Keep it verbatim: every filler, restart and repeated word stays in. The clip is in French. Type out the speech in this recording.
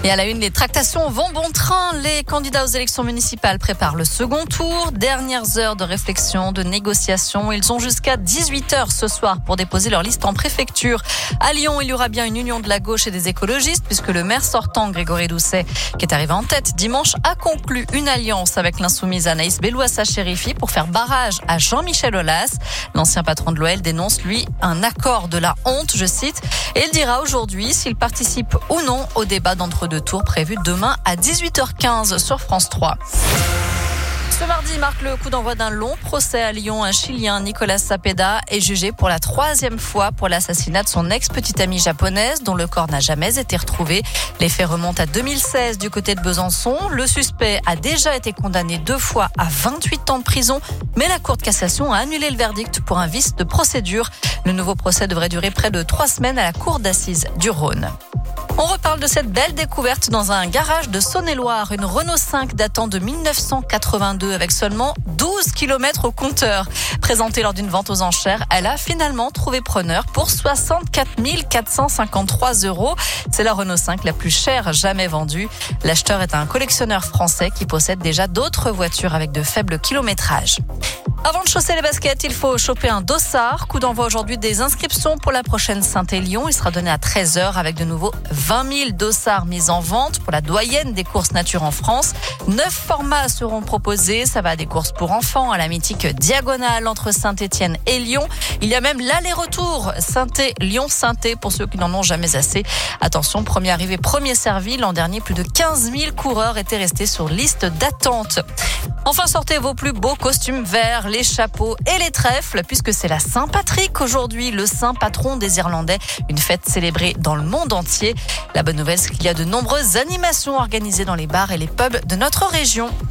Et à la une, les tractations vont bon train. Les candidats aux élections municipales préparent le second tour. Dernières heures de réflexion, de négociation. Ils ont jusqu'à dix-huit heures ce soir pour déposer leur liste en préfecture. À Lyon, il y aura bien une union de la gauche et des écologistes puisque le maire sortant, Grégory Doucet, qui est arrivé en tête dimanche, a conclu une alliance avec l'insoumise Anaïs Bellouassa-Chérifi pour faire barrage à Jean-Michel Aulas. L'ancien patron de l'O L dénonce, lui, un accord de la honte, je cite. Et il dira aujourd'hui s'il participe ou non au débat d'entre-deux tours prévu demain à dix-huit heures quinze sur France trois. Ce mardi marque le coup d'envoi d'un long procès à Lyon. Un Chilien, Nicolas Cepeda, est jugé pour la troisième fois pour l'assassinat de son ex-petite amie japonaise dont le corps n'a jamais été retrouvé. Les faits remontent à deux mille seize du côté de Besançon. Le suspect a déjà été condamné deux fois à vingt-huit ans de prison, mais la Cour de cassation a annulé le verdict pour un vice de procédure. Le nouveau procès devrait durer près de trois semaines à la Cour d'assises du Rhône. On reparle de cette belle découverte dans un garage de Saône-et-Loire, une Renault cinq datant de dix-neuf cent quatre-vingt-deux avec seulement douze kilomètres au compteur. Présentée lors d'une vente aux enchères, elle a finalement trouvé preneur pour soixante-quatre mille quatre cent cinquante-trois euros. C'est la Renault cinq la plus chère jamais vendue. L'acheteur est un collectionneur français qui possède déjà d'autres voitures avec de faibles kilométrages. Avant de chausser les baskets, il faut choper un dossard. Coup d'envoi aujourd'hui des inscriptions pour la prochaine Saint-Élion. Il sera donné à treize heures avec de nouveau vingt mille dossards mis en vente pour la doyenne des courses nature en France. Neuf formats seront proposés. Ça va des courses pour enfants à la mythique diagonale entre Saint-Étienne et Lyon. Il y a même l'aller-retour Saint-Étienne-Lyon-Saint-Étienne pour ceux qui n'en ont jamais assez. Attention, premier arrivé, premier servi. L'an dernier, plus de quinze mille coureurs étaient restés sur liste d'attente. Enfin, sortez vos plus beaux costumes verts, les chapeaux et les trèfles, puisque c'est la Saint-Patrick aujourd'hui, le saint patron des Irlandais, une fête célébrée dans le monde entier. La bonne nouvelle, c'est qu'il y a de nombreuses animations organisées dans les bars et les pubs de notre région.